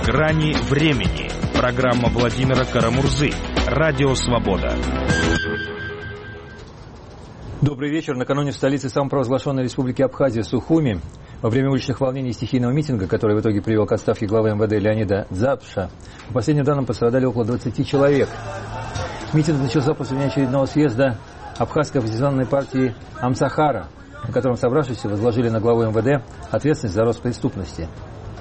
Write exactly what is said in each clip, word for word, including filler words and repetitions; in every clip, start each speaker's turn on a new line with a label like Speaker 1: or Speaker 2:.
Speaker 1: Грани времени. Программа Владимира Карамурзы. Радио Свобода.
Speaker 2: Добрый вечер. Накануне в столице самопровозглашенной республики Абхазия Сухуми во время уличных волнений и стихийного митинга, который в итоге привел к отставке главы эм вэ дэ Леонида Дзапша, по последним данным пострадали около двадцати человек. Митинг начался после внеочередного съезда Абхазской оппозиционной партии Амсахара, на котором собравшиеся возложили на главу эм вэ дэ ответственность за рост преступности.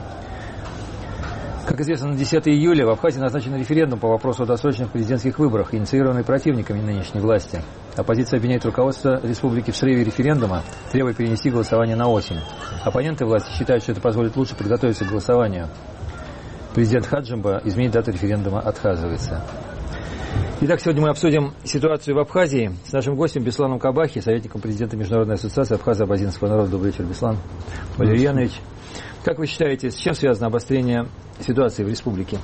Speaker 2: Как известно, на десятое июля в Абхазии назначен референдум по вопросу о досрочных президентских выборах, инициированный противниками нынешней власти. Оппозиция обвиняет руководство республики в срыве референдума, требуя перенести голосование на осень. Оппоненты власти считают, что это позволит лучше подготовиться к голосованию. Президент Хаджимба изменить дату референдума отказывается. Итак, сегодня мы обсудим ситуацию в Абхазии с нашим гостем Бесланом Кабахи, советником президента Международной ассоциации Абхазо-Абазинского народа. Добрый вечер, Беслан Валерьянович. Как вы считаете, с чем связано обострение ситуации в республике?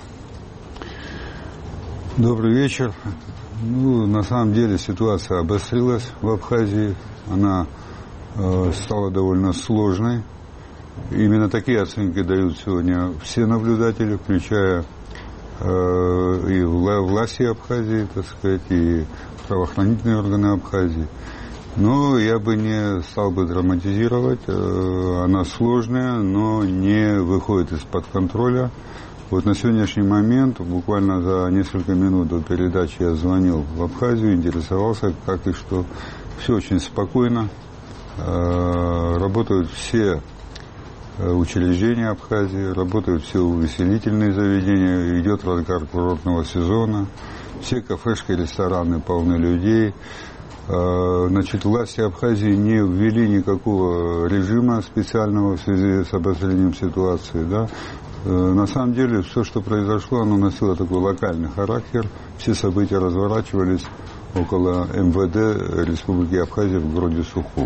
Speaker 3: Добрый вечер. Ну, на самом деле ситуация обострилась в Абхазии. Она э, стала довольно сложной. Именно такие оценки дают сегодня все наблюдатели, включая э, и власти Абхазии, так сказать, и правоохранительные органы Абхазии. Но я бы не стал бы драматизировать. Она сложная, но не выходит из-под контроля. Вот на сегодняшний момент, буквально за несколько минут до передачи я звонил в Абхазию, интересовался, как и что. Все очень спокойно. Работают все учреждения Абхазии, работают все увеселительные заведения, идет разгар курортного сезона. Все кафешки, рестораны полны людей. Значит, власти Абхазии не ввели никакого режима специального в связи с обострением ситуации. Да? На самом деле, все, что произошло, оно носило такой локальный характер. Все события разворачивались около эм вэ дэ Республики Абхазия в городе Сухум.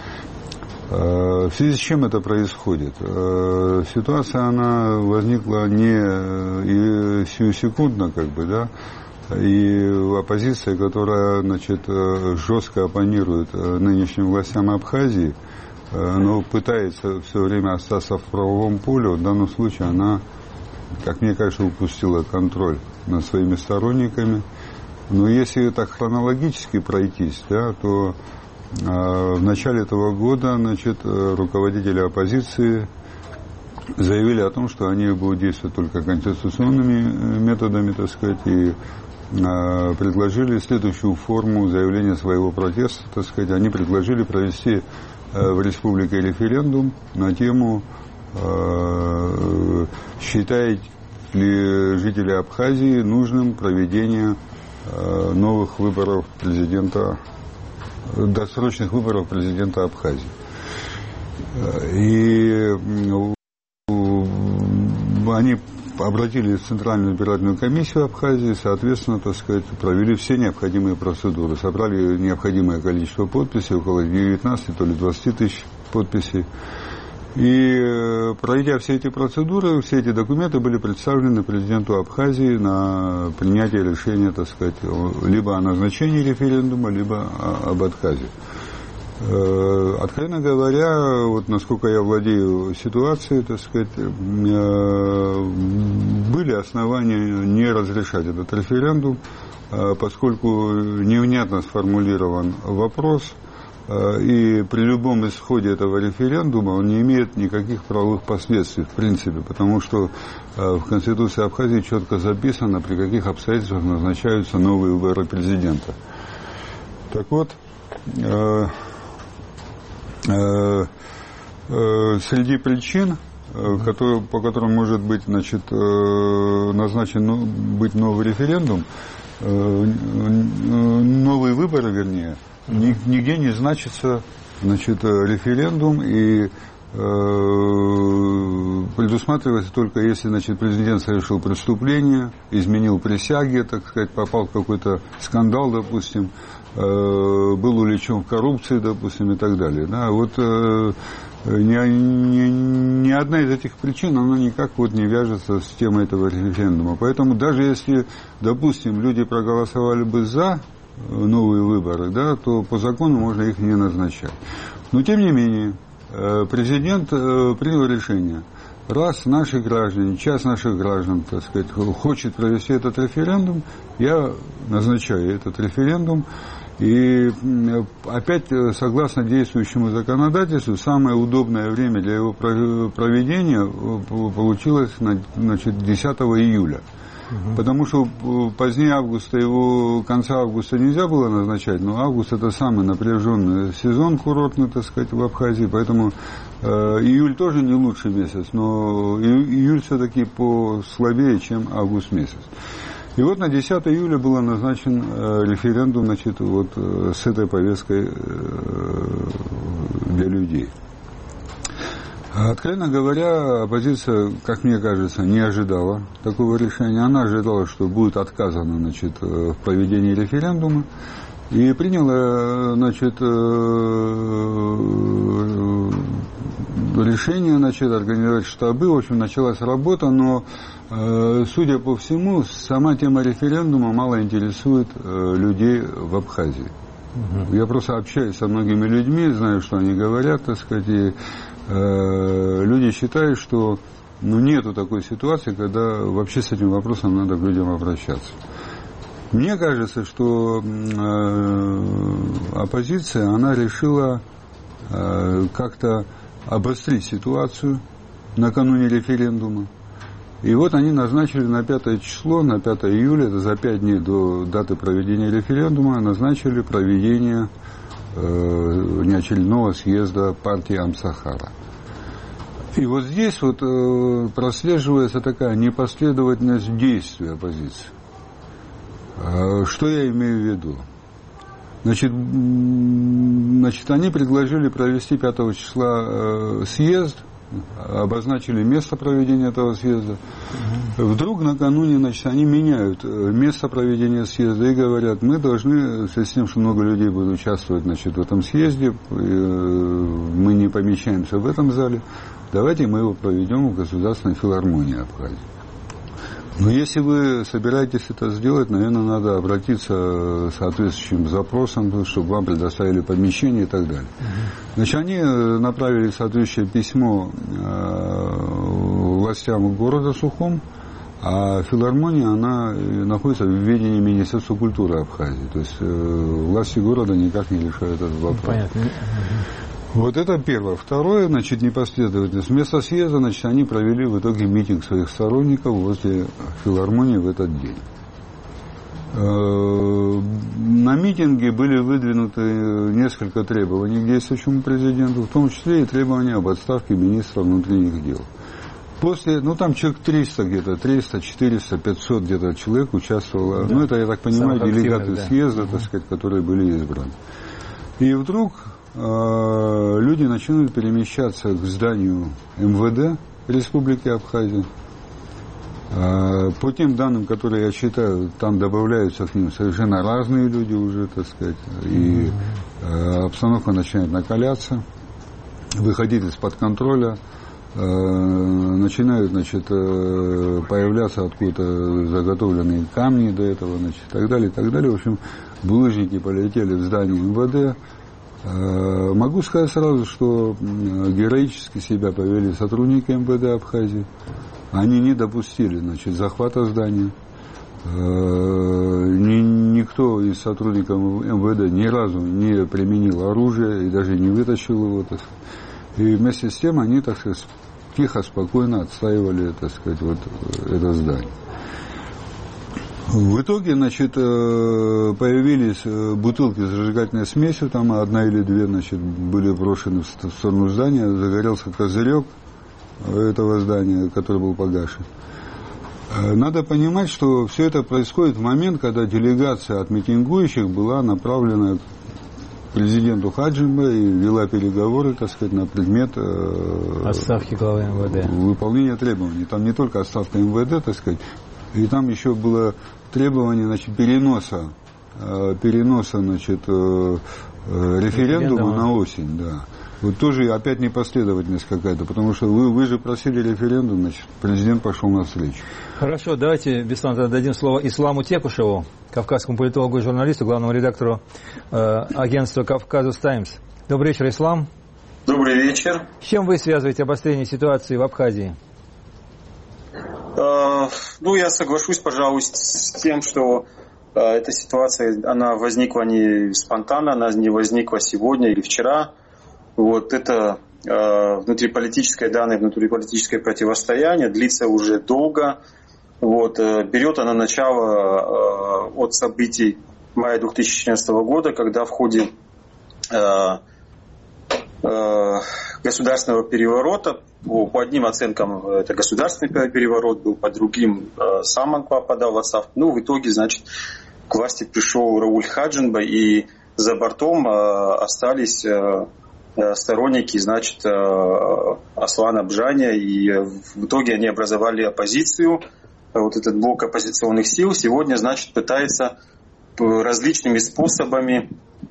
Speaker 3: В связи с чем это происходит? Ситуация, она возникла не сиюсекундно, как бы, да, и оппозиция, которая, значит, жестко оппонирует нынешним властям Абхазии, но пытается все время остаться в правовом поле, в данном случае она, как мне кажется, упустила контроль над своими сторонниками. Но если так хронологически пройтись, да, то в начале этого года, значит, руководители оппозиции заявили о том, что они будут действовать только конституционными методами, так сказать, и предложили следующую форму заявления своего протеста, так сказать. Они предложили провести в республике референдум на тему, считают ли жители Абхазии нужным проведение новых выборов президента, досрочных выборов президента Абхазии. И они обратились в Центральную избирательную комиссию Абхазии, соответственно, так сказать, провели все необходимые процедуры, собрали необходимое количество подписей, около девятнадцати, то ли двадцати тысяч подписей. И, пройдя все эти процедуры, все эти документы были представлены президенту Абхазии на принятие решения, так сказать, либо о назначении референдума, либо об отказе. Откровенно говоря, вот насколько я владею ситуацией, так сказать, были основания не разрешать этот референдум, поскольку невнятно сформулирован вопрос, и при любом исходе этого референдума он не имеет никаких правовых последствий, в принципе, потому что в Конституции Абхазии четко записано, при каких обстоятельствах назначаются новые выборы президента. Так вот, среди причин, которые, по которым может быть, значит, назначен быть новый референдум, новые выборы, вернее, нигде не значится, значит, референдум, и предусматривается только если, значит, президент совершил преступление, изменил присяги, так сказать, попал в какой-то скандал, допустим, был увлечен в коррупции, допустим, и так далее. Да, вот ни, ни, ни одна из этих причин, она никак вот не вяжется с темой этого референдума. Поэтому даже если, допустим, люди проголосовали бы за новые выборы, да, то по закону можно их не назначать. Но тем не менее, президент принял решение раз наши граждане, часть наших граждан, так сказать, хочет провести этот референдум, я назначаю этот референдум. И опять, согласно действующему законодательству, самое удобное время для его проведения получилось, значит, десятого июля. Угу. Потому что позднее августа, его конца августа нельзя было назначать, но август это самый напряженный сезон курортный, так сказать, в Абхазии, поэтому э, июль тоже не лучший месяц, но июль все-таки послабее, чем август месяц. И вот на десятого июля был назначен э, референдум, значит, вот э, с этой повесткой э, для людей. Откровенно говоря, оппозиция, как мне кажется, не ожидала такого решения. Она ожидала, что будет отказано, значит, в проведении референдума. И приняла, значит, решение, значит, организовать штабы. В общем, началась работа, но, судя по всему, сама тема референдума мало интересует людей в Абхазии. Угу. Я просто общаюсь со многими людьми, знаю, что они говорят, так сказать, и люди считают, что ну, нету такой ситуации, когда вообще с этим вопросом надо к людям обращаться. Мне кажется, что э, оппозиция, она решила э, как-то обострить ситуацию накануне референдума. И вот они назначили на пятое число, на пятое июля, это за пять дней до даты проведения референдума, назначили проведение неочередного съезда партии Амсахара. И вот здесь вот э, прослеживается такая непоследовательность действий оппозиции. Э, что я имею в виду? Значит, значит они предложили провести пятого числа э, съезд, обозначили место проведения этого съезда. Вдруг накануне, значит, они меняют место проведения съезда и говорят, мы должны, в связи с тем, что много людей будут участвовать, значит, в этом съезде, мы не помещаемся в этом зале, давайте мы его проведем в Государственной филармонии Абхазии. Но если вы собираетесь это сделать, наверное, надо обратиться с соответствующим запросом, чтобы вам предоставили помещение и так далее. Значит, они направили соответствующее письмо властям города Сухум, а филармония, она находится в ведении Министерства культуры Абхазии. То есть власти города никак не решают этот вопрос. Понятно. Вот это первое. Второе, значит, непоследовательность. Вместо съезда, значит, они провели в итоге митинг своих сторонников возле филармонии в этот день. На митинге были выдвинуты несколько требований к действующему президенту, в том числе и требования об отставке министра внутренних дел. После, ну там человек триста где-то, триста, четыреста, пятьсот где-то человек участвовало, да. Ну это, я так понимаю, делегаты да. съезда, так сказать, которые были избраны. И вдруг люди начинают перемещаться к зданию эм вэ дэ Республики Абхазия. По тем данным, которые я читаю, там добавляются к ним совершенно разные люди уже, так сказать, и обстановка начинает накаляться, выходить из-под контроля, начинают, значит, появляться откуда-то заготовленные камни до этого, значит, и так далее, и так далее. В общем, булыжники полетели в здание эм вэ дэ. Могу сказать сразу, что героически себя повели сотрудники эм вэ дэ Абхазии. Они не допустили, значит, захвата здания. Никто из сотрудников эм вэ дэ ни разу не применил оружие и даже не вытащил его. И вместе с тем они, так сказать, тихо, спокойно отстаивали, так сказать, вот это здание. В итоге, значит, появились бутылки с зажигательной смесью, там одна или две, значит, были брошены в сторону здания, загорелся козырек этого здания, который был погашен. Надо понимать, что все это происходит в момент, когда делегация от митингующих была направлена к президенту Хаджимбе и вела переговоры, так сказать, на предмет
Speaker 2: отставки главы эм вэ дэ.
Speaker 3: Выполнения требований. Там не только отставка эм вэ дэ, так сказать, и там еще было требование, значит, переноса, переноса, значит, референдума на осень, да. Вот тоже опять непоследовательность какая-то, потому что вы, вы же просили референдум, значит, президент пошел навстречу.
Speaker 2: Хорошо, давайте, Беслан, дадим слово Исламу Текушеву, кавказскому политологу и журналисту, главному редактору э, агентства «Кавказус Таймс». Добрый вечер, Ислам.
Speaker 4: Добрый вечер.
Speaker 2: С чем вы связываете обострение ситуации в Абхазии?
Speaker 4: Ну, я соглашусь, пожалуй, с тем, что эта ситуация, она возникла не спонтанно, она не возникла сегодня или вчера. Вот это внутриполитическое, данное внутриполитическое противостояние длится уже долго. Вот, берет она начало от событий мая две тысячи четырнадцатого года, когда в ходе государственного переворота, по, по одним оценкам это государственный переворот был, по другим сам он подал в отставку. Ну, в итоге, значит, к власти пришел Рауль Хаджинба, и за бортом остались сторонники, значит, Аслана Бжаня, и в итоге они образовали оппозицию. Вот этот блок оппозиционных сил сегодня, значит, пытается различными способами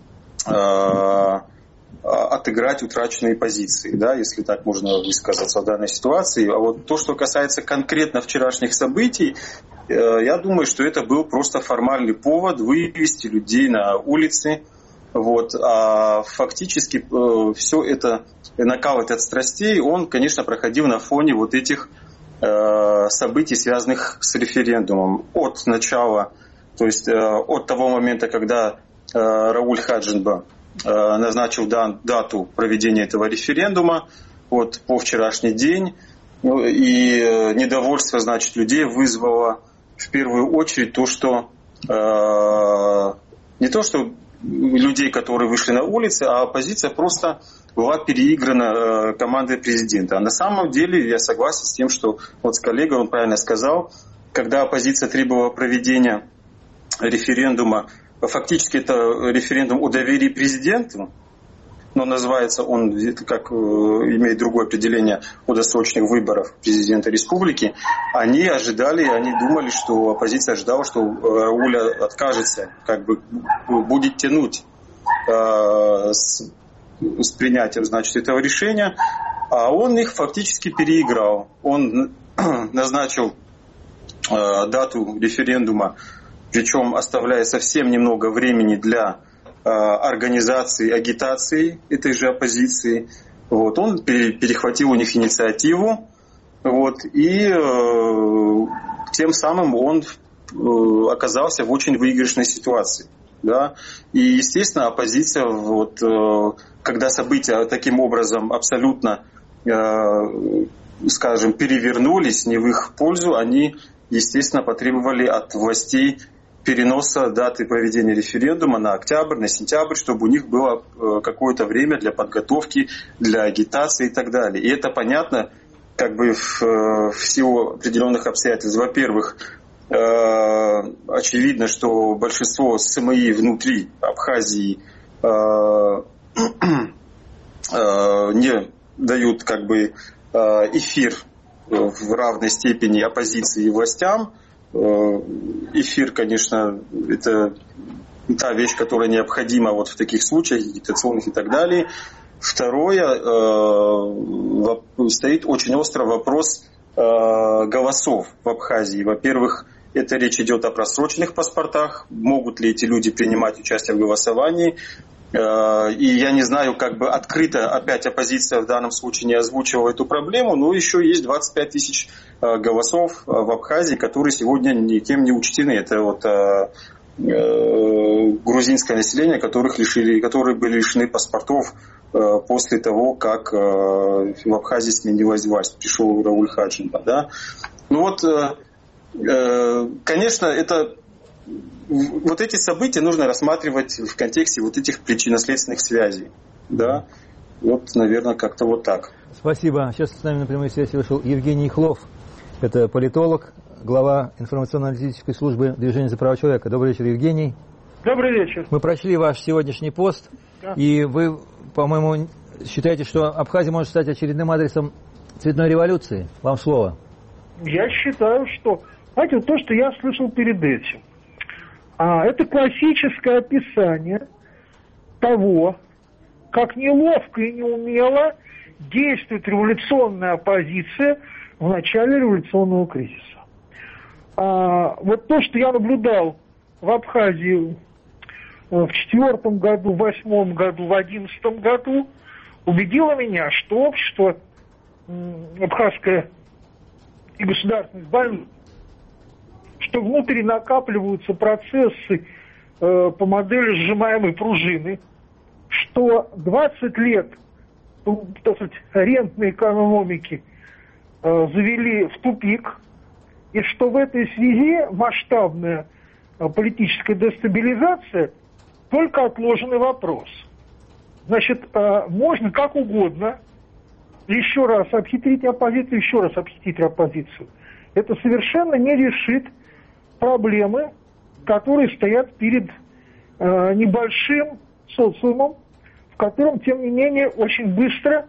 Speaker 4: отыграть утраченные позиции, да, если так можно высказаться в данной ситуации. А вот то, что касается конкретно вчерашних событий, я думаю, что это был просто формальный повод вывести людей на улицы. Вот. А фактически все это, накал этот страстей, он, конечно, проходил на фоне вот этих событий, связанных с референдумом. От начала, то есть от того момента, когда Рауль Хаджинба назначил дату проведения этого референдума, вот, по вчерашний день. Ну, и недовольство, значит, людей вызвало в первую очередь то, что э, не то, что людей, которые вышли на улицы, а оппозиция просто была переиграна э, командой президента. А на самом деле я согласен с тем, что вот с коллегой, он правильно сказал, когда оппозиция требовала проведения референдума, фактически это референдум о доверии президенту, но называется он, как имеет другое определение, о досрочных выборах президента республики. Они ожидали, они думали, что оппозиция ожидала, что Рауля откажется, как бы будет тянуть э, с, с принятием, значит, этого решения, а он их фактически переиграл. Он назначил э, дату референдума, причем оставляя совсем немного времени для э, организации, агитации этой же оппозиции. Вот. Он пере, перехватил у них инициативу, вот, и э, тем самым он э, оказался в очень выигрышной ситуации. Да? И, естественно, оппозиция, вот, э, когда события таким образом абсолютно, э, скажем, перевернулись не в их пользу, они, естественно, потребовали от властей переноса даты проведения референдума на октябрь, на сентябрь, чтобы у них было какое-то время для подготовки, для агитации и так далее. И это понятно, как бы в, в силу определенных обстоятельств. Во-первых, э, очевидно, что большинство СМИ внутри Абхазии э, э, не дают, как бы, эфир в равной степени оппозиции и властям. Эфир, конечно, это та вещь, которая необходима вот в таких случаях, агитационных и так далее. Второе, э, стоит очень острый вопрос э, голосов в Абхазии. Во-первых, это речь идет о просроченных паспортах. Могут ли эти люди принимать участие в голосовании? Э, и я не знаю, как бы открыто опять оппозиция в данном случае не озвучивала эту проблему, но еще есть двадцать пять тысяч э, голосов в Абхазии, которые сегодня никем не учтены. Это вот э, э, грузинское население, которых лишили, которые были лишены паспортов после того, как э, в Абхазии сменилась власть, пришел Рауль Хаджинба. Да? Ну вот, э, э, конечно, это, вот эти события нужно рассматривать в контексте вот этих причинно-следственных связей. Да? Вот, наверное, как-то вот так.
Speaker 2: Спасибо. Сейчас с нами на прямой связи вышел Евгений Хлов. Это политолог, глава информационно-аналитической службы Движения за права человека. Добрый вечер, Евгений.
Speaker 5: Добрый вечер.
Speaker 2: Мы прочли ваш сегодняшний пост, да. И вы, по-моему, считаете, что Абхазия может стать очередным адресом цветной революции? Вам слово.
Speaker 5: Я считаю, что... Знаете, вот то, что я слышал перед этим, а, это классическое описание того, как неловко и неумело действует революционная оппозиция в начале революционного кризиса. А, вот то, что я наблюдал в Абхазии в четвертом году, в восьмом году, в одиннадцатом году, убедило меня, что общество абхазское и государственность больны что внутри накапливаются процессы э, по модели сжимаемой пружины, что двадцать лет, так сказать, рентной экономики э, завели в тупик, и что в этой связи масштабная э, политическая дестабилизация только отложенный вопрос. Значит, э, можно как угодно еще раз обхитрить оппозицию, еще раз обхитрить оппозицию. Это совершенно не решит проблемы, которые стоят перед э, небольшим социумом, в котором, тем не менее, очень быстро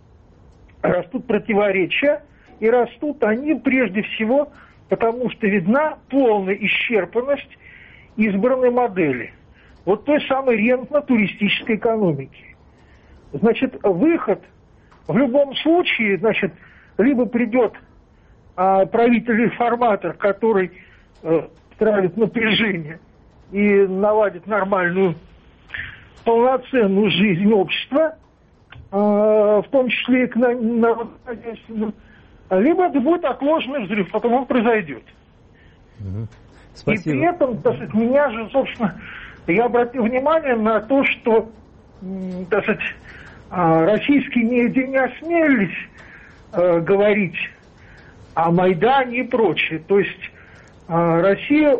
Speaker 5: растут противоречия, и растут они прежде всего потому, что видна полная исчерпанность избранной модели, вот той самой рентно-туристической экономики. Значит, выход в любом случае, значит, либо придет а, правитель-реформатор, который э, травит напряжение и наладит нормальную, полноценную жизнь общества, э, в том числе и к народному, либо это будет отложенный взрыв, потом он произойдет.
Speaker 2: Угу.
Speaker 5: И при этом, так сказать, меня же, собственно, я обратил внимание на то, что, так сказать, российские медиа не осмелились э, говорить о Майдане и прочее. То есть э, Россия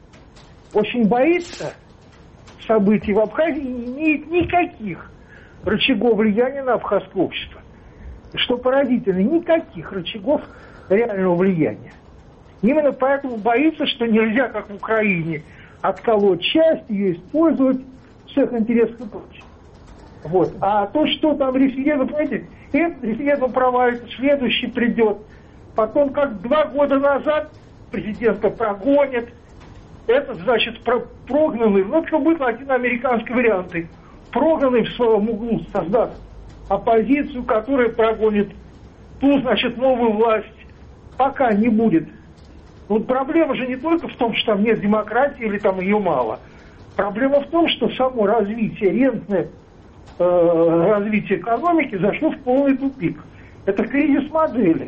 Speaker 5: очень боится событий в Абхазии и не имеет никаких рычагов влияния на абхазское общество. Что поразительно, никаких рычагов реального влияния. Именно поэтому боится, что нельзя, как в Украине, отколоть часть, ее использовать в своих интересах и прочее. Вот. А то, что там референдум, понимаете, этот референдум провалится, следующий придет. Потом, как два года назад, президента прогонят. Это, значит, про- прогнанный, ну, это будет латиноамериканский вариант. Прогнанный в своем углу создаст оппозицию, которая прогонит ту, значит, новую власть, пока не будет. Вот проблема же не только в том, что там нет демократии или там ее мало. Проблема в том, что само развитие, рентное э, развитие экономики зашло в полный тупик. Это кризис модели.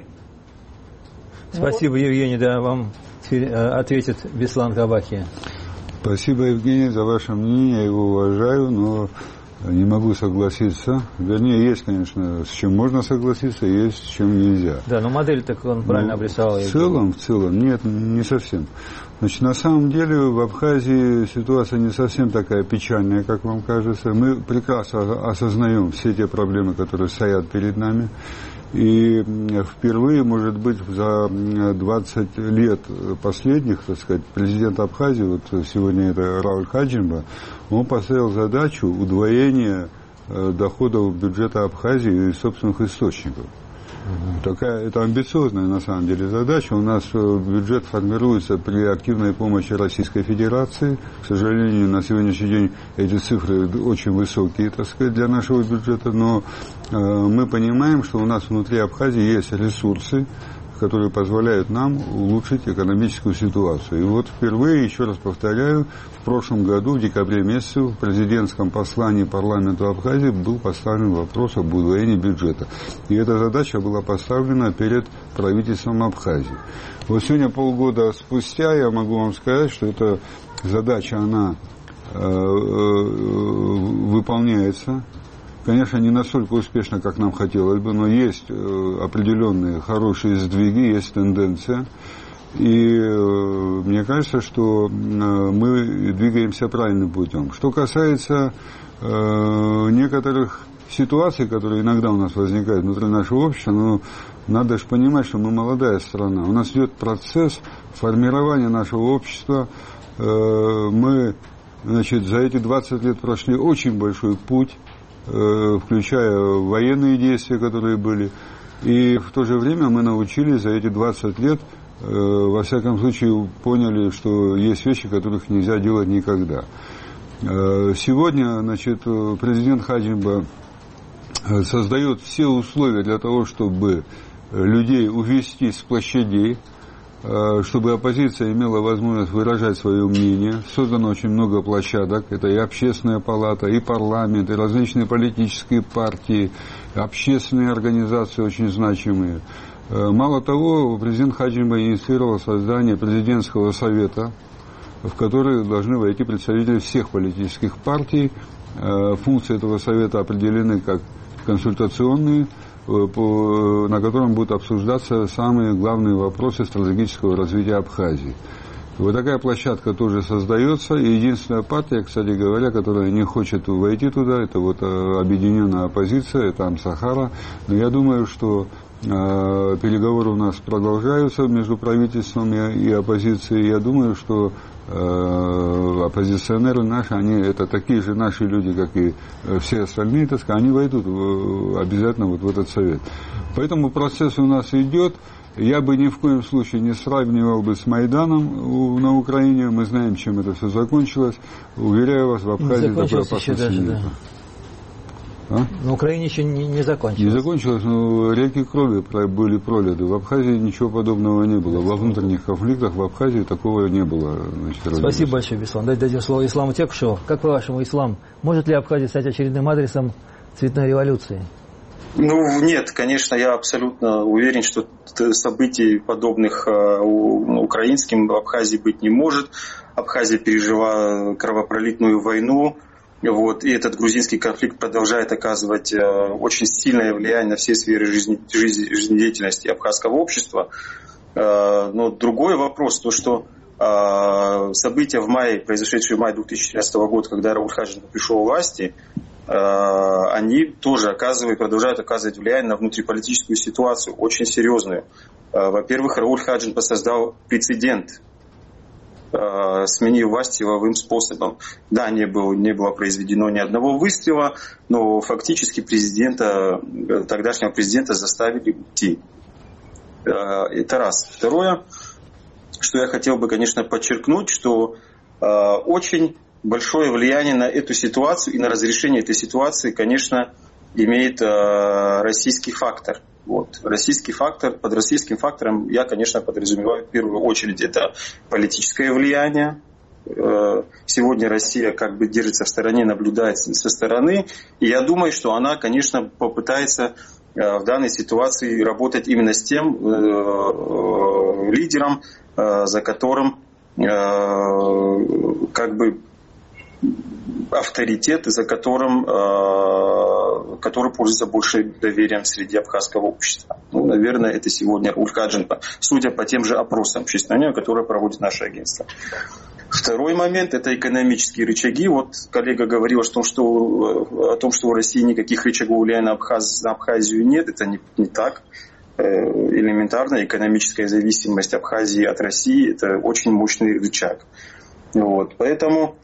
Speaker 2: Спасибо, вот. Евгений, да, вам ответит Беслан Кабахи.
Speaker 3: Спасибо, Евгений, за ваше мнение, я его уважаю, но не могу согласиться. Вернее, есть, конечно, с чем можно согласиться, есть с чем нельзя.
Speaker 2: Да, но модель так он правильно но обрисовал.
Speaker 3: В целом, в целом, нет, не совсем. Значит, на самом деле в Абхазии ситуация не совсем такая печальная, как вам кажется. Мы прекрасно осознаем все те проблемы, которые стоят перед нами. И впервые, может быть, за двадцать лет последних, так сказать, президент Абхазии, вот сегодня это Рауль Хаджимба, он поставил задачу удвоения доходов бюджета Абхазии из собственных источников. Угу. Такая, это амбициозная, на самом деле, задача. У нас бюджет формируется при активной помощи Российской Федерации. К сожалению, на сегодняшний день эти цифры очень высокие, так сказать, для нашего бюджета. Но э, мы понимаем, что у нас внутри Абхазии есть ресурсы, которые позволяют нам улучшить экономическую ситуацию. И вот впервые, еще раз повторяю, в прошлом году, в декабре месяце, в президентском послании парламенту Абхазии был поставлен вопрос об удвоении бюджета. И эта задача была поставлена перед правительством Абхазии. Вот сегодня, полгода спустя, я могу вам сказать, что эта задача, она э, э, выполняется. Конечно, не настолько успешно, как нам хотелось бы, но есть определенные хорошие сдвиги, есть тенденция. И мне кажется, что мы двигаемся правильным путем. Что касается некоторых ситуаций, которые иногда у нас возникают внутри нашего общества, ну, надо же понимать, что мы молодая страна. У нас идет процесс формирования нашего общества. Мы, значит, за эти двадцать лет прошли очень большой путь, включая военные действия, которые были. И в то же время мы научились за эти двадцать лет, во всяком случае, поняли, что есть вещи, которых нельзя делать никогда. Сегодня, значит, президент Хаджимба создает все условия для того, чтобы людей увести с площадей, чтобы оппозиция имела возможность выражать свое мнение. Создано очень много площадок. Это и общественная палата, и парламент, и различные политические партии, общественные организации очень значимые. Мало того, президент Хаджимба инициировал создание президентского совета, в который должны войти представители всех политических партий. Функции этого совета определены как консультационные, на котором будут обсуждаться самые главные вопросы стратегического развития Абхазии. Вот такая площадка тоже создается. И единственная партия, кстати говоря, которая не хочет войти туда, это вот объединенная оппозиция, это Амсахара. Но я думаю, что э, переговоры у нас продолжаются между правительством и, и оппозицией. Я думаю, что э, оппозиционеры наши, они это такие же наши люди, как и все остальные, так сказать, они войдут в, обязательно вот в этот совет. Поэтому процесс у нас идет. Я бы ни в коем случае не сравнивал бы с Майданом на Украине. Мы знаем, чем это все закончилось. Уверяю вас, в Абхазии такой опасности нет.
Speaker 2: А? На Украине еще не, не закончилось.
Speaker 3: Не закончилось, но реки крови были пролиты. В Абхазии ничего подобного не было. Во внутренних конфликтах в Абхазии такого не было. Значит,
Speaker 2: спасибо большое, Беслан. Дайте дадим слово Исламу Текушеву. Как по-вашему, Ислам, может ли Абхазия стать очередным адресом цветной революции?
Speaker 4: Ну, нет, конечно, я абсолютно уверен, что событий, подобных украинским, в Абхазии быть не может. Абхазия пережила кровопролитную войну, вот, и этот грузинский конфликт продолжает оказывать очень сильное влияние на все сферы жизни, жизни, жизнедеятельности абхазского общества. Но другой вопрос, то, что события в мае, произошедшие в мае две тысячи тринадцатого года, когда Рауль Хаджимба пришел к власти, они тоже оказывают, продолжают оказывать влияние на внутриполитическую ситуацию, очень серьезную. Во-первых, Рауль Хаджимба создал прецедент, сменив власть силовым способом. Да, не было, не было произведено ни одного выстрела, но фактически президента, тогдашнего президента заставили уйти. Это раз. Второе, что я хотел бы, конечно, подчеркнуть, что очень большое влияние на эту ситуацию и на разрешение этой ситуации, конечно, имеет э, российский фактор. Вот. Российский фактор, под российским фактором я, конечно, подразумеваю в первую очередь это политическое влияние. Э, сегодня Россия как бы держится в стороне, наблюдает со стороны. И я думаю, что она, конечно, попытается э, в данной ситуации работать именно с тем э, э, лидером, э, за которым э, как бы авторитет, за которым, э, который пользуется большим доверием среди абхазского общества. Ну, наверное, это сегодня Рауль Хаджимба, судя по тем же опросам общественного, которые проводит наше агентство. Второй момент – это экономические рычаги. Вот коллега говорил о том, что, о том, что у России никаких рычагов влияния на, Абхаз, на Абхазию нет. Это не, не так. Элементарно экономическая зависимость Абхазии от России – это очень мощный рычаг. Вот. Поэтому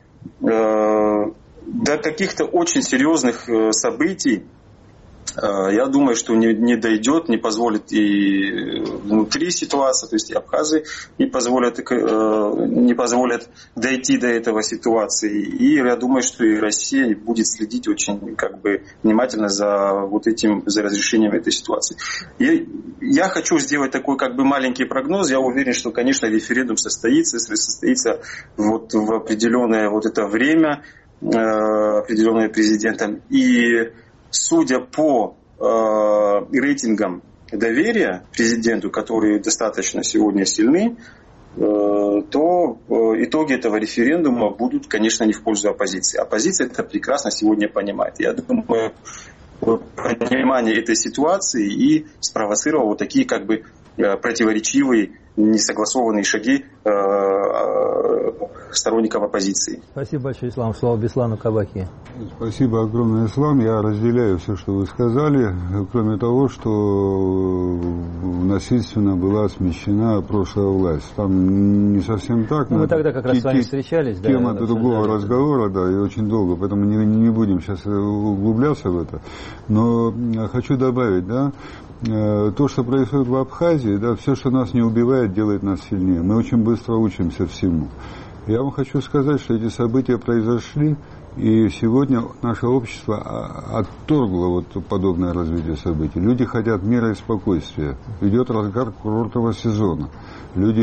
Speaker 4: до каких-то очень серьезных событий, я думаю, что не, не дойдет, не позволит и внутри ситуации, то есть и абхазы не позволят, не позволят дойти до этого ситуации. И я думаю, что и Россия будет следить очень как бы внимательно за вот этим, за разрешением этой ситуации. Я, я хочу сделать такой как бы маленький прогноз. Я уверен, что, конечно, референдум состоится, если состоится вот в определенное вот это время, определенное президентом. И судя по э, рейтингам доверия президенту, которые достаточно сегодня сильны, э, то э, итоги этого референдума будут, конечно, не в пользу оппозиции. Оппозиция это прекрасно сегодня понимает. Я думаю, понимание этой ситуации и спровоцировало вот такие как бы противоречивые, несогласованные шаги э, сторонников оппозиции.
Speaker 2: Спасибо большое, Ислам. Слово Беслану Кабаки.
Speaker 3: Спасибо огромное, Ислам. Я разделяю все, что вы сказали, кроме того, что насильственно была смещена прошлая власть. Там не совсем так.
Speaker 2: Ну, мы тогда как раз с вами встречались.
Speaker 3: Тема
Speaker 2: да,
Speaker 3: другого разговора, да, и очень долго, поэтому не, не будем сейчас углубляться в это. Но хочу добавить, да, то, что происходит в Абхазии, да, все, что нас не убивает, делает нас сильнее. Мы очень быстро учимся всему. Я вам хочу сказать, что эти события произошли, и сегодня наше общество отторгло вот подобное развитие событий. Люди хотят мира и спокойствия. Идет разгар курортного сезона. Люди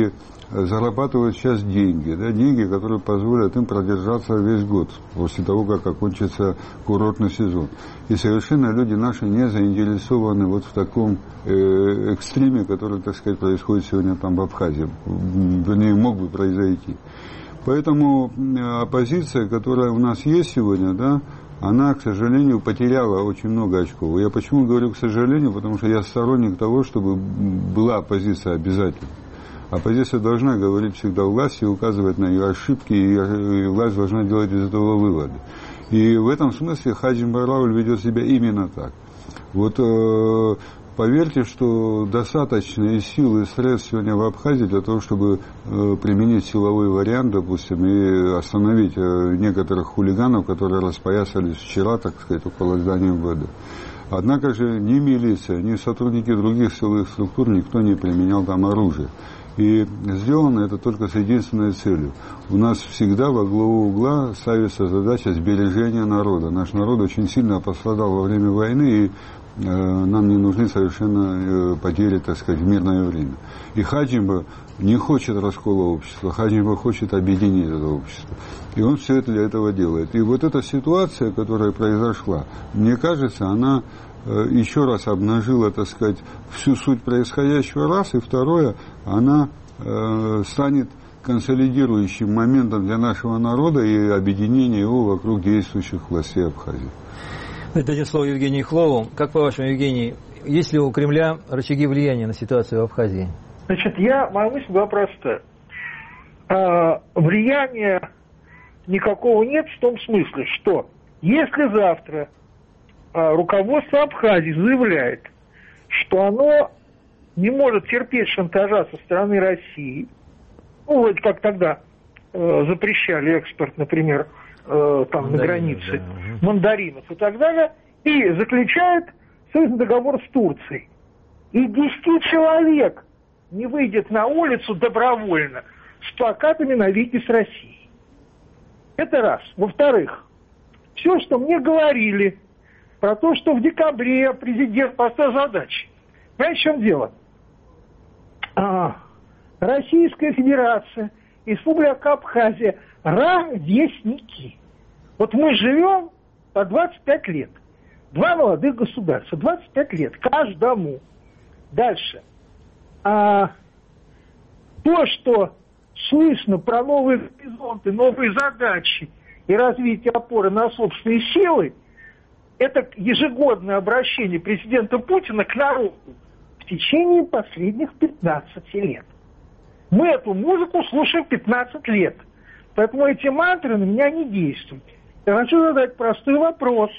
Speaker 3: зарабатывают сейчас деньги, да, деньги, которые позволят им продержаться весь год после того, как окончится курортный сезон. И совершенно люди наши не заинтересованы вот в таком э, экстриме, который, так сказать, происходит сегодня там в Абхазии, вернее, мог бы произойти. Поэтому оппозиция, которая у нас есть сегодня, да, она, к сожалению, потеряла очень много очков. Я почему говорю к сожалению, потому что я сторонник того, чтобы была оппозиция обязательно. Оппозиция должна говорить всегда власти, указывать на ее ошибки, и власть должна делать из этого выводы. И в этом смысле Хаджим Байрауль ведет себя именно так. Вот э, поверьте, что достаточно сил и средств сегодня в Абхазии для того, чтобы э, применить силовой вариант, допустим, и остановить э, некоторых хулиганов, которые распоясались вчера, так сказать, около здания МВД. Однако же ни милиция, ни сотрудники других силовых структур, никто не применял там оружие. И сделано это только с единственной целью. У нас всегда во главу угла ставится задача сбережения народа. Наш народ очень сильно пострадал во время войны, и э, нам не нужны совершенно э, потери, так сказать, в мирное время. И Хаджимба не хочет раскола общества, Хаджимба хочет объединить это общество. И он все это для этого делает. И вот эта ситуация, которая произошла, мне кажется, она еще раз обнажила, так сказать, всю суть происходящего раз, и второе, она э, станет консолидирующим моментом для нашего народа и объединения его вокруг действующих властей Абхазии.
Speaker 2: Дадим слово Евгению Хлову. Как по-вашему, Евгений, есть ли у Кремля рычаги влияния на ситуацию в Абхазии?
Speaker 5: Значит, я, моя мысль была простая. А, влияния никакого нет в том смысле, что если завтра руководство Абхазии заявляет, что оно не может терпеть шантажа со стороны России, ну, вроде как тогда э, запрещали экспорт, например, э, там на границе да. мандаринов и так далее, и заключает союзный договор с Турцией. И десять человек не выйдет на улицу добровольно с плакатами «На виде с Россией». Это раз. Во-вторых, все, что мне говорили про то, что в декабре президент поставил задачи. Понимаете, в чем дело? А, Российская Федерация, Республика Абхазия – ровесники. Вот мы живем по двадцать пять лет. Два молодых государства, двадцать пять лет каждому. Дальше. А, то, что слышно про новые горизонты, новые задачи и развитие опоры на собственные силы, это ежегодное обращение президента Путина к народу в течение последних пятнадцати лет. Мы эту музыку слушаем пятнадцать лет. Поэтому эти мантры на меня не действуют. Я хочу задать простой вопрос.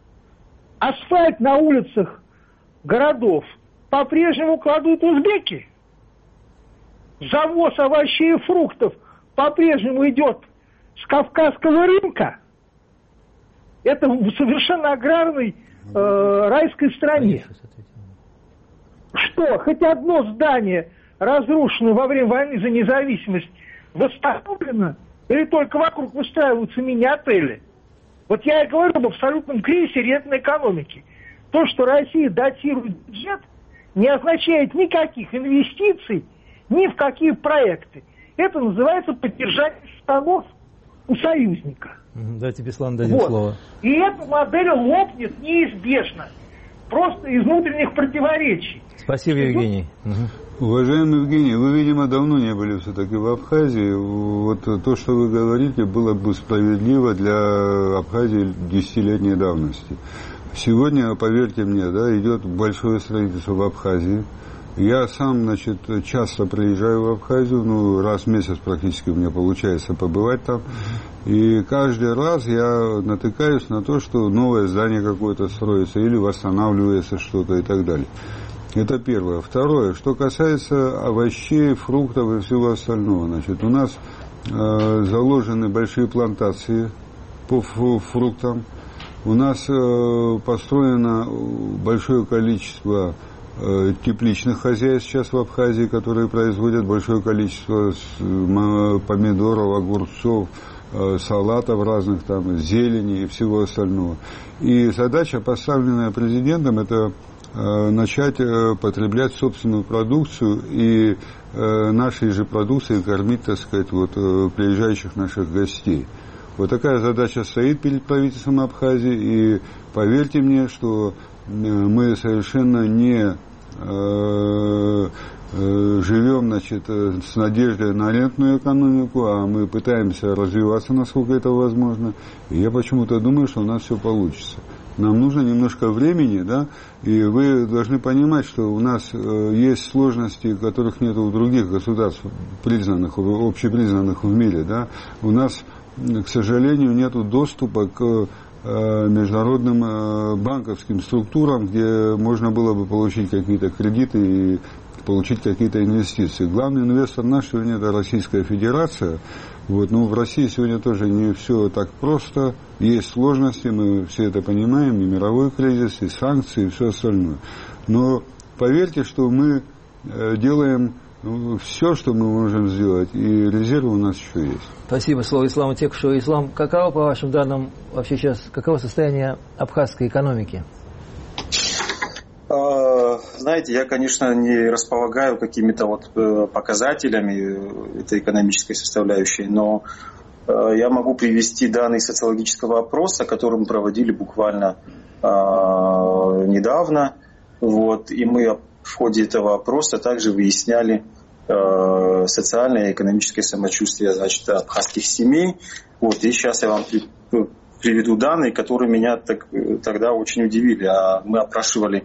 Speaker 5: Асфальт на улицах городов по-прежнему кладут узбеки? Завоз овощей и фруктов по-прежнему идет с Кавказского рынка? Это в совершенно аграрной э, райской стране. Что, хоть одно здание, разрушенное во время войны за независимость, восстановлено? Или только вокруг выстраиваются мини-отели? Вот я и говорю об абсолютном кризисе рентной экономики. То, что Россия датирует бюджет, не означает никаких инвестиций ни в какие проекты. Это называется поддержание штанов у союзника.
Speaker 2: Дайте Беслану дадим
Speaker 5: вот.
Speaker 2: слово.
Speaker 5: И эта модель лопнет неизбежно. Просто из внутренних противоречий.
Speaker 2: Спасибо, Евгений.
Speaker 3: Угу. Уважаемый Евгений, вы, видимо, давно не были все-таки в Абхазии. Вот то, что вы говорите, было бы справедливо для Абхазии десятилетней давности. Сегодня, поверьте мне, да, идет большое строительство в Абхазии. Я сам, значит, часто приезжаю в Абхазию, ну, раз в месяц практически у меня получается побывать там. И каждый раз я натыкаюсь на то, что новое здание какое-то строится или восстанавливается что-то и так далее. Это первое. Второе, что касается овощей, фруктов и всего остального. Значит, у нас э, заложены большие плантации по фруктам. У нас э, построено большое количество э, тепличных хозяйств сейчас в Абхазии, которые производят большое количество помидоров, огурцов, э, салатов разных, там, зелени и всего остального. И задача, поставленная президентом, это начать потреблять собственную продукцию и нашей же продукцией кормить, так сказать, вот, приезжающих наших гостей. Вот такая задача стоит перед правительством Абхазии, и поверьте мне, что мы совершенно не живем, значит, с надеждой на рентную экономику, а мы пытаемся развиваться, насколько это возможно. И я почему-то думаю, что у нас все получится. Нам нужно немножко времени, да, и вы должны понимать, что у нас есть сложности, которых нет у других государств, признанных, общепризнанных в мире, да. У нас, к сожалению, нет доступа к международным банковским структурам, где можно было бы получить какие-то кредиты и получить какие-то инвестиции. Главный инвестор наш сегодня это Российская Федерация. Вот, но в России сегодня тоже не все так просто. Есть сложности, мы все это понимаем, и мировой кризис, и санкции, и все остальное. Но поверьте, что мы делаем все, что мы можем сделать, и резервы у нас еще есть.
Speaker 2: Спасибо. Слово Исламу Текушу. Ислам, каково, по вашим данным, вообще сейчас, каково состояние абхазской экономики?
Speaker 4: Знаете, я, конечно, не располагаю какими-то вот показателями этой экономической составляющей, но я могу привести данные социологического опроса, который мы проводили буквально недавно. Вот, и мы в ходе этого опроса также выясняли социальное и экономическое самочувствие, значит, абхазских семей. Вот, и сейчас я вам приведу данные, которые меня так, тогда очень удивили. А мы опрашивали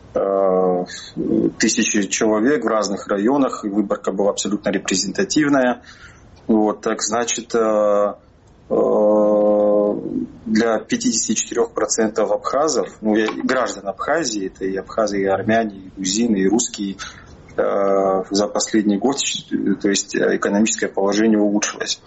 Speaker 4: тысячи человек в разных районах, и выборка была абсолютно репрезентативная. Вот, так, значит, для пятьдесят четыре процента абхазов, ну, граждан Абхазии, это и абхазы, и армяне, и грузины, и русские, за последний год, то есть экономическое положение улучшилось.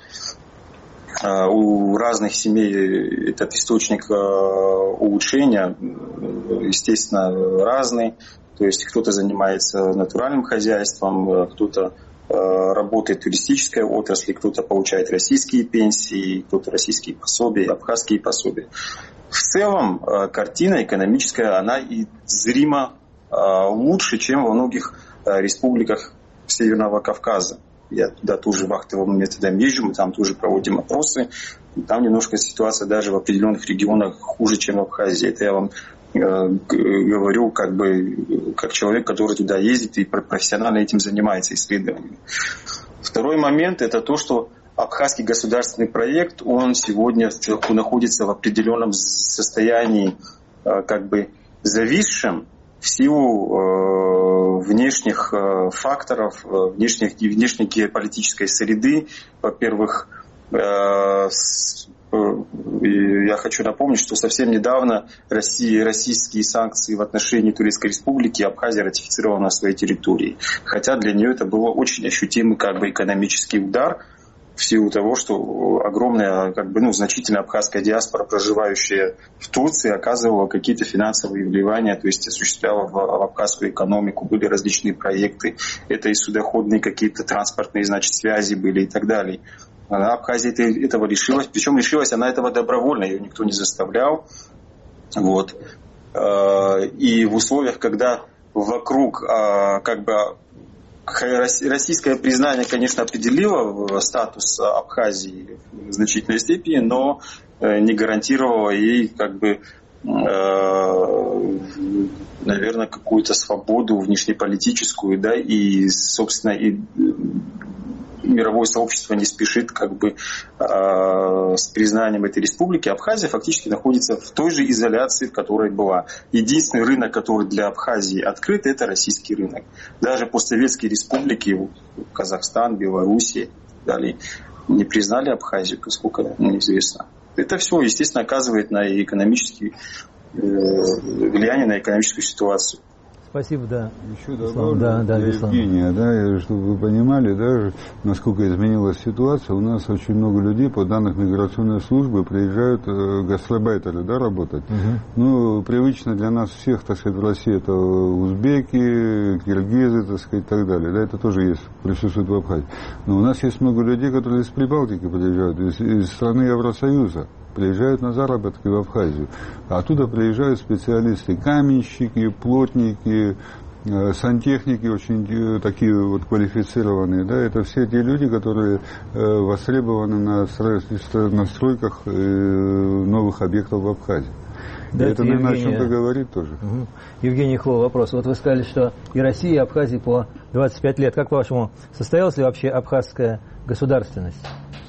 Speaker 4: У разных семей этот источник улучшения, естественно, разный. То есть кто-то занимается натуральным хозяйством, кто-то работает в туристической отрасли, кто-то получает российские пенсии, кто-то российские пособия, абхазские пособия. В целом картина экономическая, она и зримо лучше, чем во многих республиках Северного Кавказа. Я туда тоже вахтовым методом езжу, мы там тоже проводим опросы. Там немножко ситуация даже в определенных регионах хуже, чем в Абхазии. Это я вам э, говорю как бы как человек, который туда ездит и профессионально этим занимается, исследованиями. Второй момент – это то, что абхазский государственный проект, он сегодня находится в определенном состоянии э, как бы зависшем в силу э, внешних э, факторов, э, внешних, внешней геополитической среды. Во-первых, э, с, э, я хочу напомнить, что совсем недавно Россия, российские санкции в отношении Турецкой Республики Абхазия ратифицировала на своей территории. Хотя для нее это был очень ощутимый как бы экономический удар, в силу того, что огромная, как бы, ну, значительная абхазская диаспора, проживающая в Турции, оказывала какие-то финансовые вливания, то есть осуществляла в, в абхазскую экономику, были различные проекты, это и судоходные какие-то транспортные, значит, связи были и так далее. А Абхазия этого лишилась, причем лишилась она этого добровольно, ее никто не заставлял. Вот. И в условиях, когда вокруг как бы российское признание, конечно, определило статус Абхазии в значительной степени, но не гарантировало ей, как бы, наверное, какую-то свободу внешнеполитическую, да, и, собственно, и мировое сообщество не спешит как бы э, с признанием этой республики. Абхазия фактически находится в той же изоляции, в которой была. Единственный рынок, который для Абхазии открыт, это российский рынок. Даже постсоветские республики, Казахстан, Белоруссия, далее, не признали Абхазию, сколько неизвестно. Это все, естественно, оказывает на экономический, э, влияние на экономическую ситуацию.
Speaker 2: Спасибо, да.
Speaker 3: Еще добавлю,
Speaker 2: да, да,
Speaker 3: Евгения, да, чтобы вы понимали, да, насколько изменилась ситуация. У нас очень много людей, по данным миграционной службы, приезжают э, гастарбайтеры, да, работать. Угу. Ну, привычно для нас всех, так сказать, в России это узбеки, киргизы, так сказать, и так далее. Да, это тоже есть, присутствует в Абхазии. Но у нас есть много людей, которые из Прибалтики приезжают, из, из страны Евросоюза. приезжают на заработки в Абхазию. Оттуда приезжают специалисты, каменщики, плотники, сантехники очень такие вот квалифицированные, да, это все те люди, которые востребованы на стройках новых объектов в Абхазии.
Speaker 2: Да,
Speaker 3: это,
Speaker 2: это
Speaker 3: наверное,
Speaker 2: Евгения...
Speaker 3: о чем-то говорит тоже.
Speaker 2: Угу. Евгений Хло, вопрос. Вот вы сказали, что и Россия, и Абхазия по двадцать пять лет. Как, по-вашему, состоялась ли вообще абхазская государственность?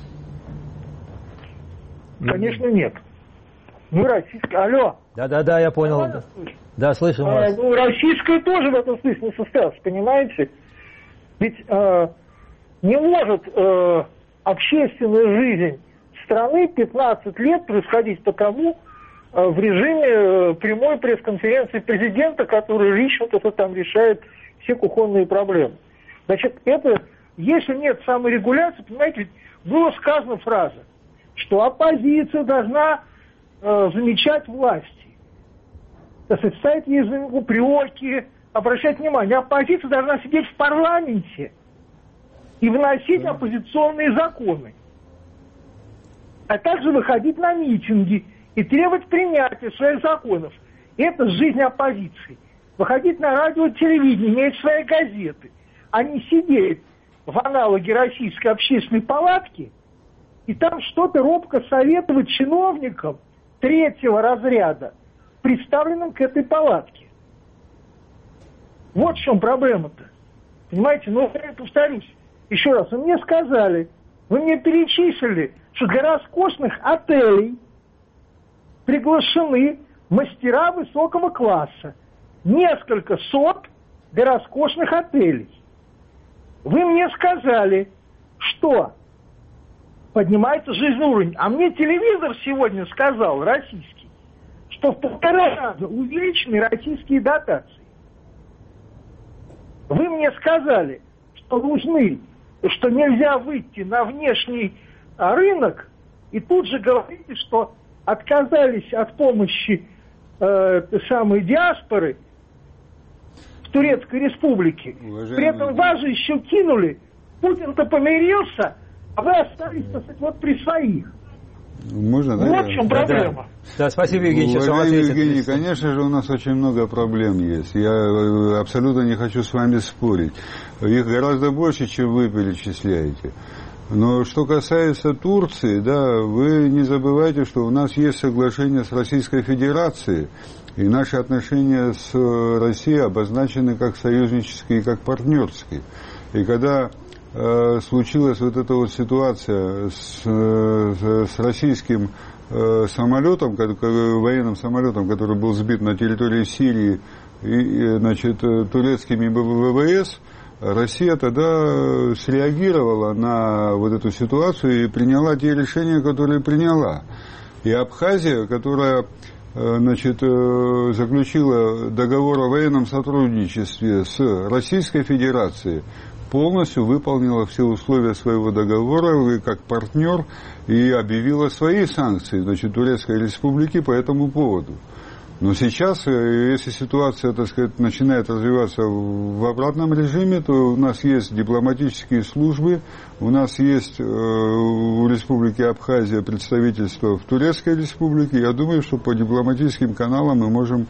Speaker 5: Конечно, нет. Ну, российская... Алло.
Speaker 2: Да-да-да, я понял. Да, да, слышим
Speaker 5: а,
Speaker 2: вас.
Speaker 5: ну, российская тоже в этом смысле не состоялась, понимаете? Ведь э, не может э, общественная жизнь страны пятнадцать лет происходить потому, э, в режиме э, прямой пресс-конференции президента, который лично это там решает все кухонные проблемы. Значит, это, если нет саморегуляции, понимаете, ведь была сказана фраза, что оппозиция должна э, замечать власти. Так сказать, ставить ей упреки, обращать внимание. Оппозиция должна сидеть в парламенте и вносить оппозиционные законы. А также выходить на митинги и требовать принятия своих законов. Это жизнь оппозиции. Выходить на радио и телевидение, иметь свои газеты, а не сидеть в аналоге российской общественной палатки и там что-то робко советовать чиновникам третьего разряда, представленным к этой палатке. Вот в чем проблема-то. Понимаете, ну, я повторюсь, еще раз, вы мне сказали, вы мне перечислили, что для роскошных отелей приглашены мастера высокого класса. Несколько сот для роскошных отелей. Вы мне сказали, что поднимается жизненный уровень. А мне телевизор сегодня сказал, российский, что в полтора раза увеличены российские дотации. Вы мне сказали, что нужны, что нельзя выйти на внешний рынок, и тут же говорите, что отказались от помощи э, самой диаспоры в Турецкой Республике.
Speaker 3: Уважаемый...
Speaker 5: При этом вас же еще кинули. Путин-то помирился, а вы остались, так сказать, вот при своих.
Speaker 3: Можно, да?
Speaker 5: Вот в чем проблема.
Speaker 2: Да, да, спасибо, Евгений.
Speaker 3: Уважаемый Евгений, конечно же, у нас очень много проблем есть. Я абсолютно не хочу с вами спорить. Их гораздо больше, чем вы перечисляете. Но что касается Турции, да, вы не забывайте, что у нас есть соглашение с Российской Федерацией, и наши отношения с Россией обозначены как союзнические и как партнерские. И когда э, случилась вот эта вот ситуация с, э, с российским э, самолетом, военным самолетом, который был сбит на территории Сирии, и, значит, турецкими ВВС, Россия тогда среагировала на вот эту ситуацию и приняла те решения, которые приняла. И Абхазия, которая, значит, заключила договор о военном сотрудничестве с Российской Федерацией, полностью выполнила все условия своего договора как партнер и объявила свои санкции, значит, Турецкой Республики по этому поводу. Но сейчас, если ситуация, так сказать, начинает развиваться в обратном режиме, то у нас есть дипломатические службы, у нас есть у Республики Абхазия представительство в Турецкой Республике. Я думаю, что по дипломатическим каналам мы можем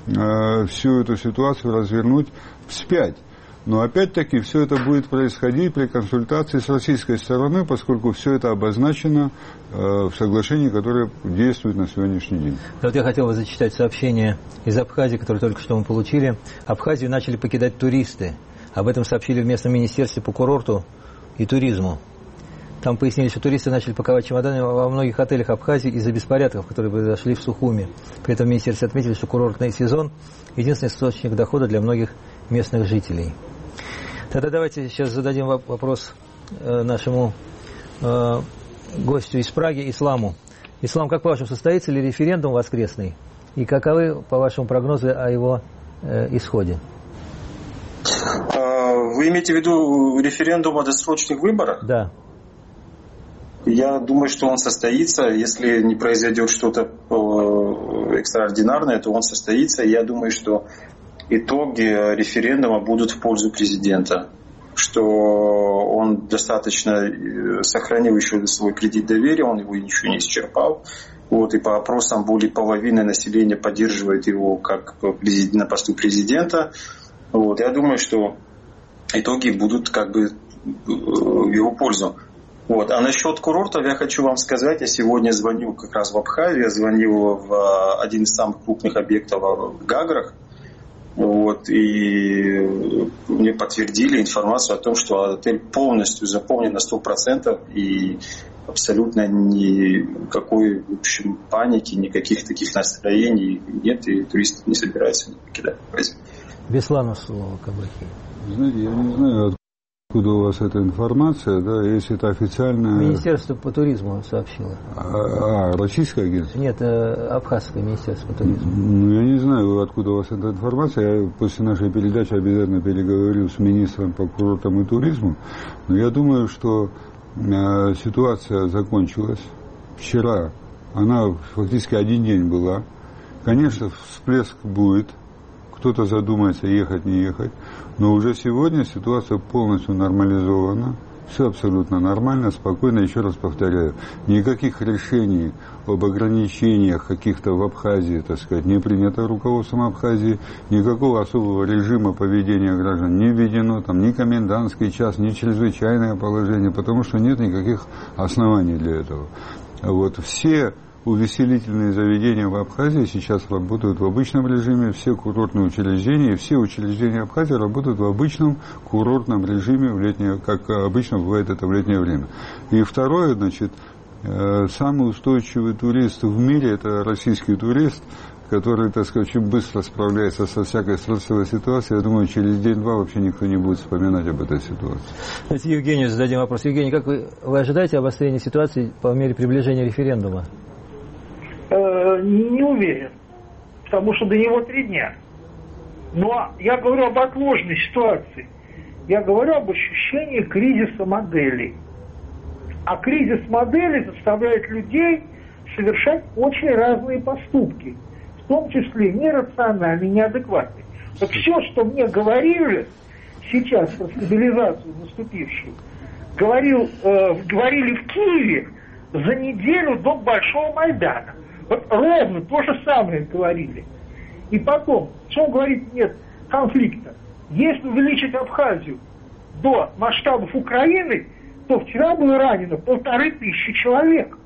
Speaker 3: всю эту ситуацию развернуть вспять. Но опять-таки все это будет происходить при консультации с российской стороной, поскольку все это обозначено э, в соглашении, которое действует на сегодняшний день.
Speaker 2: Вот я хотел бы зачитать сообщение из Абхазии, которое только что мы получили. Абхазию начали покидать туристы. Об этом сообщили в местном министерстве по курорту и туризму. Там пояснили, что туристы начали паковать чемоданы во многих отелях Абхазии из-за беспорядков, которые произошли в Сухуми. При этом в министерстве отметили, что курортный сезон – единственный источник дохода для многих местных жителей. Тогда давайте сейчас зададим вопрос нашему э, гостю из Праги, Исламу. Ислам, как по-вашему, состоится ли референдум воскресный? И каковы, по вашему, прогнозы о его э, исходе?
Speaker 4: Вы имеете в виду референдум о досрочных выборах?
Speaker 2: Да.
Speaker 4: Я думаю, что он состоится. Если не произойдет что-то экстраординарное, то он состоится. Я думаю, что итоги референдума будут в пользу президента, что он достаточно сохранил еще свой кредит доверия, он его еще не исчерпал, Вот, и по опросам более половины населения поддерживает его как на посту президента. Вот, я думаю, что итоги будут как бы в его пользу. Вот. А насчет курортов я хочу вам сказать, я сегодня звонил как раз в Абхазию, я звонил в один из самых крупных объектов в Гаграх, вот, и мне подтвердили информацию о том, что отель полностью заполнен на сто процентов и абсолютно никакой, в общем, паники, никаких таких настроений нет, и туристы не собираются покидать Абхазию.
Speaker 2: Беслану слово, Кабахи.
Speaker 3: Знаете, я не знаю, откуда у вас эта информация, да, если это официальное...
Speaker 2: Министерство по туризму сообщило.
Speaker 3: А, а российское агентство?
Speaker 2: Нет, Абхазское министерство по туризму.
Speaker 3: Ну, я не знаю, откуда у вас эта информация. Я после нашей передачи обязательно переговорю с министром по курортам и туризму. Но я думаю, что э, ситуация закончилась. Вчера она фактически один день была. Конечно, всплеск будет. Кто-то задумается, ехать, не ехать. Но уже сегодня ситуация полностью нормализована. Все абсолютно нормально, спокойно. Еще раз повторяю, никаких решений об ограничениях каких-то в Абхазии, так сказать, не принято руководством Абхазии. Никакого особого режима поведения граждан не введено. Там ни комендантский час, ни чрезвычайное положение, потому что нет никаких оснований для этого. Вот все увеселительные заведения в Абхазии сейчас работают в обычном режиме, все курортные учреждения, и все учреждения Абхазии работают в обычном курортном режиме, в летнее, как обычно бывает это в летнее время. И второе, значит, самый устойчивый турист в мире – это российский турист, который, так сказать, очень быстро справляется со всякой стрессовой ситуацией. Я думаю, через день-два вообще никто не будет вспоминать об этой ситуации.
Speaker 2: Давайте Евгению зададим вопрос. Евгений, как вы, вы ожидаете обострения ситуации по мере приближения референдума?
Speaker 5: Не уверен, потому что до него три дня. Но я говорю об отложенной ситуации. Я говорю об ощущении кризиса модели. А кризис модели заставляет людей совершать очень разные поступки, в том числе нерациональные, неадекватные. Вот все, что мне говорили сейчас про стабилизацию наступившую, говорил, э, говорили в Киеве за неделю до Большого Майдана. Вот ровно то же самое говорили. И потом, что он говорит, нет конфликта. Если увеличить Абхазию до масштабов Украины, то вчера было ранено полторы тысячи человек.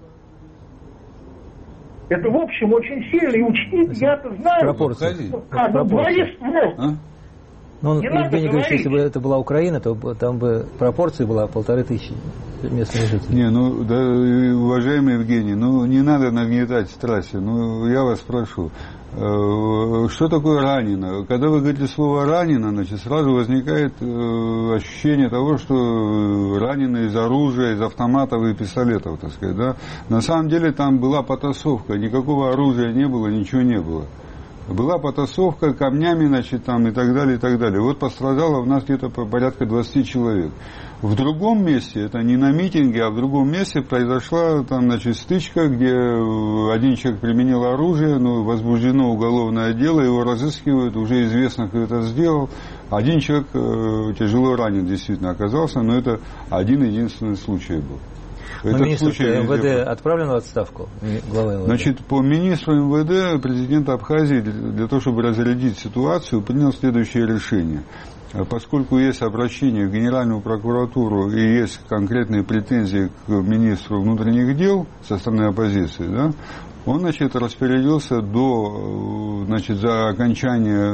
Speaker 5: Это, в общем, очень сильно. И учтите, я-то знаю...
Speaker 2: Пропорции.
Speaker 5: А, ну, дворец, вот.
Speaker 2: А? Ну, Евгений говорит, если бы это была Украина, то там бы пропорция была полторы тысячи местных жителей.
Speaker 3: Не, ну, да, уважаемый Евгений, ну, не надо нагнетать страсти. Ну, я вас прошу, э, что такое ранено? Когда вы говорите слово ранено, значит, сразу возникает э, ощущение того, что ранено из оружия, из автоматов и пистолетов, так сказать, да? На самом деле там была потасовка, никакого оружия не было, ничего не было. Была потасовка камнями, значит, там и так далее, и так далее. Вот пострадало у нас где-то порядка двадцать человек. В другом месте, это не на митинге, а в другом месте произошла там, значит, стычка, где один человек применил оружие, ну, возбуждено уголовное дело, его разыскивают, уже известно, кто это сделал. Один человек э, тяжело ранен действительно оказался, но это один-единственный случай был.
Speaker 2: Но министр МВД отправлен в отставку? Глава МВД.
Speaker 3: Значит, по министру МВД президент Абхазии для, для того, чтобы разрядить ситуацию, принял следующее решение. Поскольку есть обращение в Генеральную прокуратуру и есть конкретные претензии к министру внутренних дел со стороны оппозиции, да, он, значит, распорядился до, значит, за окончание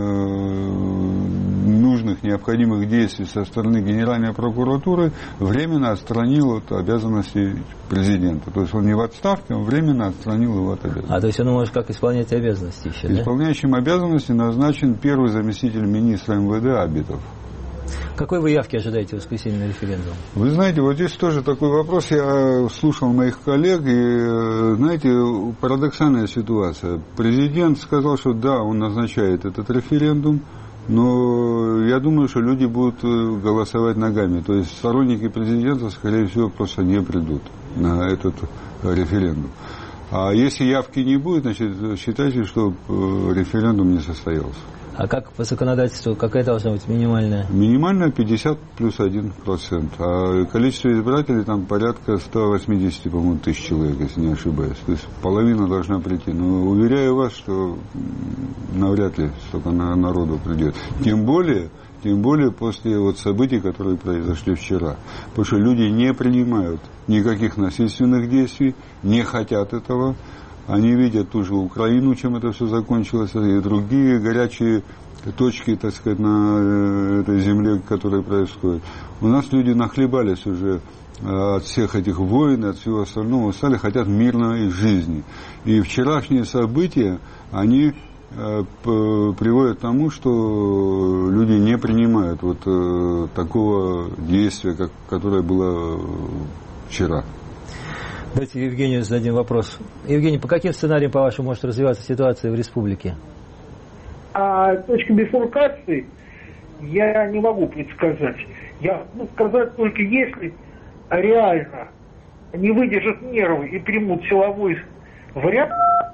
Speaker 3: нужных, необходимых действий со стороны Генеральной прокуратуры временно отстранил от обязанностей президента. То есть он не в отставке, он временно отстранил его от обязанностей.
Speaker 2: А, то есть он может как исполнять обязанности еще, да?
Speaker 3: Исполняющим обязанности назначен первый заместитель министра МВД Абитов.
Speaker 2: Какой вы явки ожидаете в воскресенье на референдум?
Speaker 3: Вы знаете, вот здесь тоже такой вопрос. Я слушал моих коллег, и, знаете, парадоксальная ситуация. Президент сказал, что да, он назначает этот референдум, но я думаю, что люди будут голосовать ногами. То есть сторонники президента, скорее всего, просто не придут на этот референдум. А если явки не будет, значит, считайте, что референдум не состоялся.
Speaker 2: А как по законодательству, какая должна быть минимальная?
Speaker 3: Минимальная пятьдесят плюс один процент. А количество избирателей там порядка сто восемьдесят, по-моему, тысяч человек, если не ошибаюсь. То есть половина должна прийти. Но уверяю вас, что навряд ли столько народу придет. Тем более, тем более после вот событий, которые произошли вчера. Потому что люди не принимают никаких насильственных действий, не хотят этого. Они видят ту же Украину, чем это все закончилось, и другие горячие точки, так сказать, на этой земле, которые происходят. У нас люди нахлебались уже от всех этих войн, от всего остального, стали хотят мирной жизни. И вчерашние события, они приводят к тому, что люди не принимают вот такого действия, как, которое было вчера.
Speaker 2: Давайте Евгению зададим вопрос. Евгений, по каким сценариям, по-вашему, может развиваться ситуация в республике?
Speaker 5: А точка бифуркации я не могу предсказать. Я могу сказать только если реально не выдержат нервы и примут силовой вариант,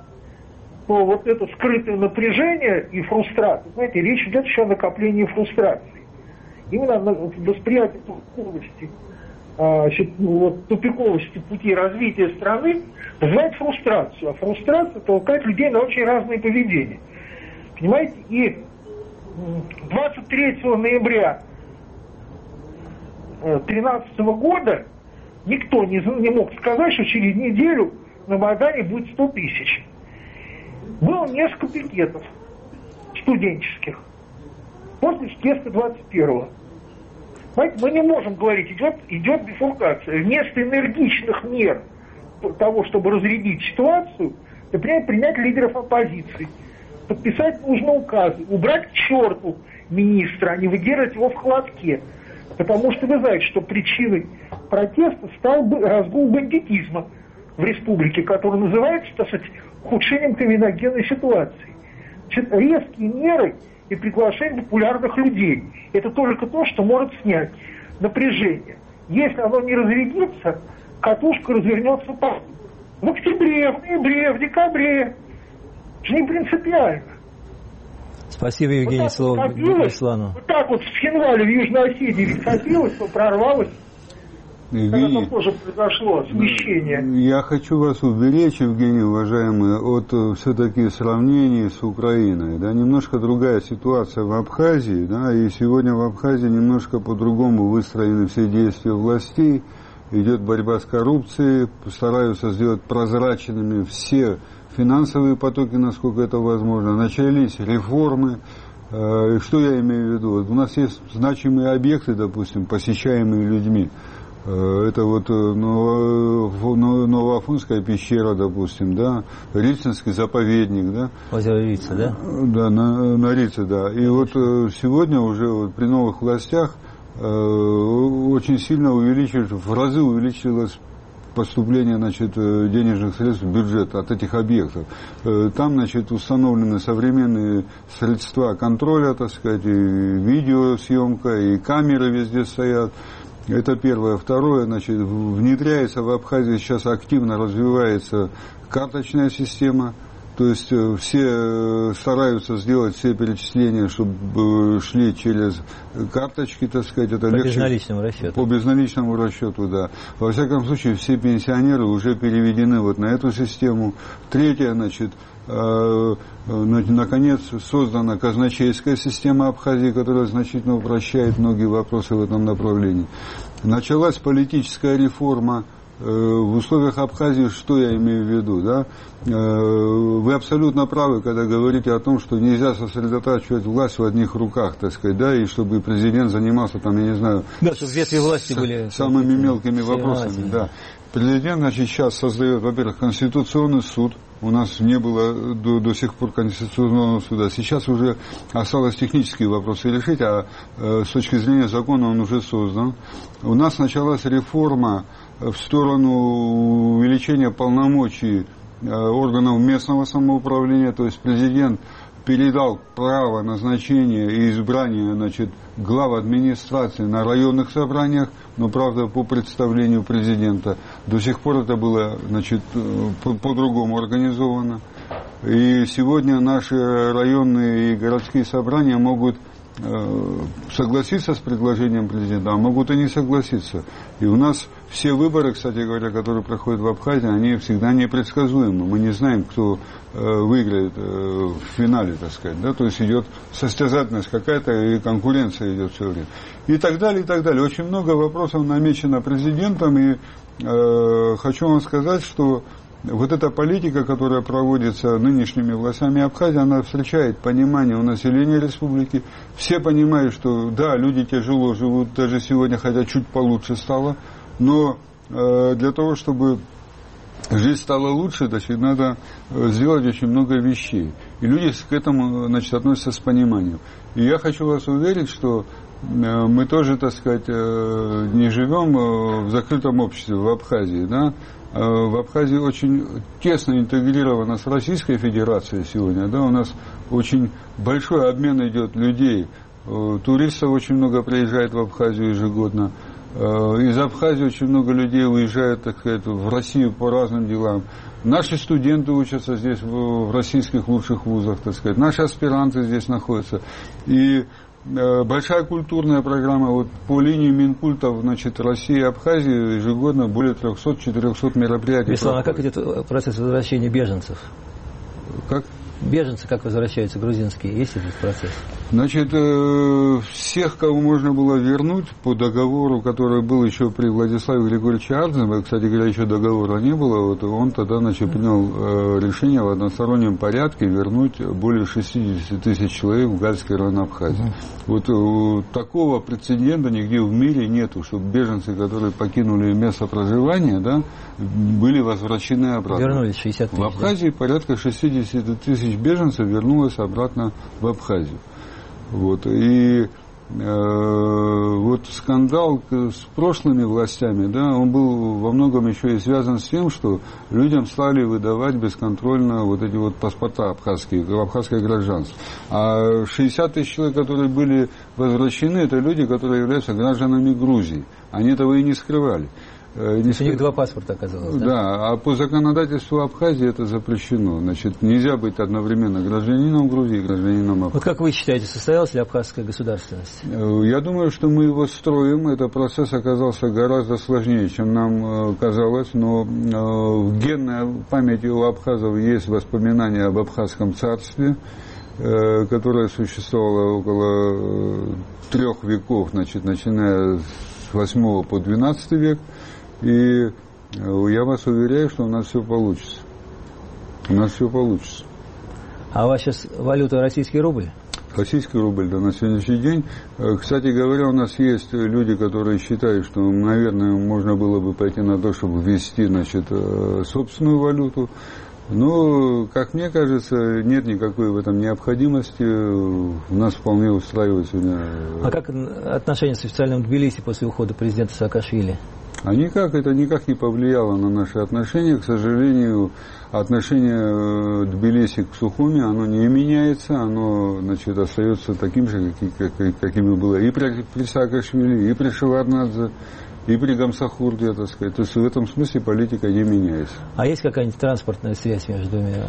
Speaker 5: то вот это скрытое напряжение и фрустрация, знаете, речь идет еще о накоплении фрустрации. Именно на восприятие тупиковости, вот, тупиковости пути развития страны вызывает фрустрацию, а фрустрация толкает людей на очень разные поведения. Понимаете, и двадцать третьего ноября две тысячи тринадцатого года никто не, не мог сказать, что через неделю на Майдане будет сто тысяч. Было несколько пикетов студенческих после съезда двадцать первого. Понимаете, мы не можем говорить, идет, идет бифуркация. Вместо энергичных мер того, чтобы разрядить ситуацию, например, принять лидеров оппозиции, подписать нужные указы, убрать к черту министра, а не выдерживать его в холодке. Потому что вы знаете, что причиной протеста стал разгул бандитизма в республике, который называется, так сказать, ухудшением криминогенной ситуации. Значит, резкие меры и приглашение популярных людей. Это только то, что может снять напряжение. Если оно не разрядится, катушка развернется по... в октябре, в ноябре, в декабре. Это не принципиально.
Speaker 2: Спасибо, Евгений, вот слово Беслану.
Speaker 5: Вот так вот в Хинвале, в Южной Осетии ведь хотелось, но прорвалось.
Speaker 3: Евгений,
Speaker 5: когда тоже произошло смещение.
Speaker 3: Я хочу вас уберечь, Евгений, уважаемый, от все-таки сравнений с Украиной. Да, немножко другая ситуация в Абхазии, да, и сегодня в Абхазии немножко по-другому выстроены все действия властей. Идет борьба с коррупцией, стараются сделать прозрачными все финансовые потоки, насколько это возможно. Начались реформы. Что я имею в виду? Вот у нас есть значимые объекты, допустим, посещаемые людьми. Это вот Новоафонская пещера, допустим, да, Рицинский заповедник, да.
Speaker 2: Озеро Рица, да?
Speaker 3: Да, на, на Рице, да. И вот сегодня уже вот при новых властях очень сильно увеличилось, в разы увеличилось поступление, значит, денежных средств в бюджет от этих объектов. Там, значит, установлены современные средства контроля, так сказать, и видеосъемка, и камеры везде стоят. Это первое. Второе, значит, внедряется в Абхазии, сейчас активно развивается карточная система. То есть все стараются сделать все перечисления, чтобы шли через карточки, так сказать. Это
Speaker 2: по
Speaker 3: легче,
Speaker 2: безналичному расчету.
Speaker 3: По безналичному расчету, да. Во всяком случае, все пенсионеры уже переведены вот на эту систему. Третье, значит, наконец создана казначейская система Абхазии, которая значительно упрощает многие вопросы в этом направлении. Началась политическая реформа в условиях Абхазии. Что я имею в виду, да? Вы абсолютно правы, когда говорите о том, что нельзя сосредотачивать власть в одних руках, так сказать, да, и чтобы президент занимался там, я не знаю,
Speaker 2: да, чтобы ветви власти были
Speaker 3: самыми мелкими вопросами, да. Президент, значит, сейчас создает, во-первых, Конституционный суд. У нас не было до, до сих пор Конституционного суда. Сейчас уже осталось технические вопросы решить, а э, с точки зрения закона он уже создан. У нас началась реформа в сторону увеличения полномочий э, органов местного самоуправления, то есть президент передал право назначения и избрания, значит, глав администрации на районных собраниях, но, правда, по представлению президента. До сих пор это было, значит, по- по-другому организовано. И сегодня наши районные и городские собрания могут согласиться с предложением президента, а могут и не согласиться. И у нас все выборы, кстати говоря, которые проходят в Абхазии, они всегда непредсказуемы. Мы не знаем, кто выиграет в финале, так сказать. Да? То есть идет состязательность какая-то, и конкуренция идет все время. И так далее, и так далее. Очень много вопросов намечено президентом, и э, хочу вам сказать, что вот эта политика, которая проводится нынешними властями Абхазии, она встречает понимание у населения республики. Все понимают, что да, люди тяжело живут, даже сегодня, хотя чуть получше стало, но э, для того, чтобы жизнь стала лучше, значит, надо сделать очень много вещей. И люди к этому, значит, относятся с пониманием. И я хочу вас уверить, что мы тоже, так сказать, не живем в закрытом обществе в Абхазии, да. В Абхазии очень тесно интегрирована с Российской Федерацией сегодня, да, у нас очень большой обмен идет людей, туристов очень много приезжает в Абхазию ежегодно, из Абхазии очень много людей уезжает, так сказать, в Россию по разным делам. Наши студенты учатся здесь в российских лучших вузах, так сказать, наши аспиранты здесь находятся. И большая культурная программа вот, по линии Минкультов, значит, России и Абхазии ежегодно более трехсот-четырехсот мероприятий.
Speaker 2: Беслан, а как идет процесс возвращения беженцев?
Speaker 3: Как?
Speaker 2: Беженцы как возвращаются, грузинские? Есть этот процесс?
Speaker 3: Значит, всех, кого можно было вернуть по договору, который был еще при Владиславе Григорьевиче Ардзенове, кстати говоря, еще договора не было, вот он тогда, значит, принял решение в одностороннем порядке вернуть более шестьдесят тысяч человек в Гальский район Абхазии. Uh-huh. Вот такого прецедента нигде в мире нету, чтобы беженцы, которые покинули место проживания, да, были возвращены обратно.
Speaker 2: Вернулись шестьдесят тысяч.
Speaker 3: В Абхазии да? порядка шестьдесят тысяч беженцев вернулось обратно в Абхазию. Вот. И э, вот скандал с прошлыми властями, да, он был во многом еще и связан с тем, что людям стали выдавать бесконтрольно вот эти вот паспорта абхазские, абхазское гражданство. А шестьдесят тысяч человек, которые были возвращены, это люди, которые являются гражданами Грузии. Они этого и не скрывали.
Speaker 2: То есть у них два паспорта оказалось, да?
Speaker 3: Да, а по законодательству Абхазии это запрещено. Значит, нельзя быть одновременно гражданином Грузии и гражданином Абхазии.
Speaker 2: Вот как вы считаете, состоялась ли абхазская государственность?
Speaker 3: Я думаю, что мы его строим. Этот процесс оказался гораздо сложнее, чем нам казалось. Но в генной памяти у абхазов есть воспоминания об Абхазском царстве, которое существовало около трех веков, значит, начиная с восьмого по двенадцатый век. И я вас уверяю, что у нас все получится. У нас все получится.
Speaker 2: А у вас сейчас валюта российский рубль?
Speaker 3: Российский рубль, да, на сегодняшний день. Кстати говоря, у нас есть люди, которые считают, что, наверное, можно было бы пойти на то, чтобы ввести, значит, собственную валюту. Но, как мне кажется, нет никакой в этом необходимости. Нас вполне устраивает сегодня.
Speaker 2: А как отношения с официальным Тбилиси после ухода президента Саакашвили?
Speaker 3: А никак, это никак не повлияло на наши отношения. К сожалению, отношение Тбилиси к Сухуми, оно не меняется, оно, значит, остается таким же, каким, каким и было и при, при Саакашвили, и при Шеварднадзе, и при Гамсахурде, так сказать. То есть в этом смысле политика не меняется.
Speaker 2: А есть какая-нибудь транспортная связь между двумя?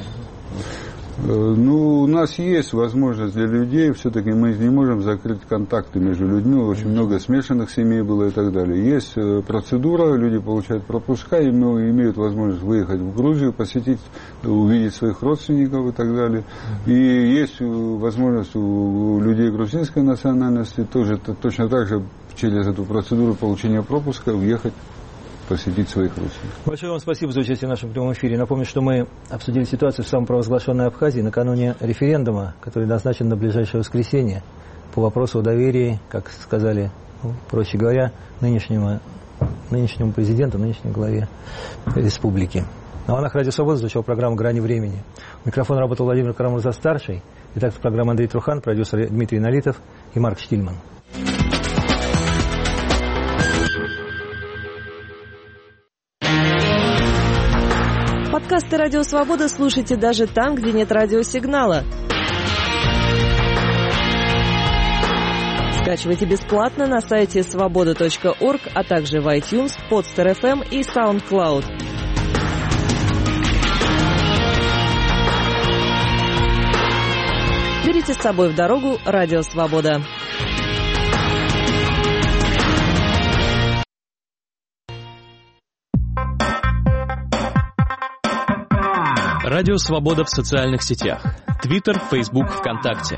Speaker 3: Ну, у нас есть возможность для людей, все-таки мы не можем закрыть контакты между людьми, очень много смешанных семей было и так далее. Есть процедура, люди получают пропуска, и имеют возможность выехать в Грузию, посетить, увидеть своих родственников и так далее. И есть возможность у людей грузинской национальности тоже точно так же через эту процедуру получения пропуска уехать, посетить своих родственников.
Speaker 2: Большое вам спасибо за участие в нашем прямом эфире. Напомню, что мы обсудили ситуацию в самопровозглашенной Абхазии накануне референдума, который назначен на ближайшее воскресенье по вопросу о доверии, как сказали, ну, проще говоря, нынешнему, нынешнему президенту, нынешней главе республики. На волнах Радио Свобода звучала программа «Грани времени». У микрофона работал Владимир Карамурза-старший, редактор программы Андрей Трухан, продюсер Дмитрий Налитов и Марк Штильман.
Speaker 6: Подкасты «Радио Свобода» слушайте даже там, где нет радиосигнала. Скачивайте бесплатно на сайте свобода точка орг, а также в iTunes, Podster эф эм и SoundCloud. Берите с собой в дорогу «Радио Свобода».
Speaker 7: Радио Свобода в социальных сетях. Твиттер, Фейсбук, ВКонтакте.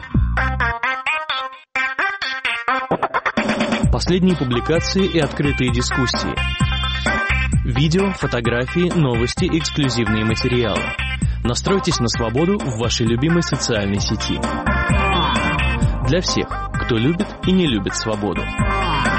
Speaker 7: Последние публикации и открытые дискуссии. Видео, фотографии, новости, эксклюзивные материалы. Настройтесь на свободу в вашей любимой социальной сети. Для всех, кто любит и не любит свободу.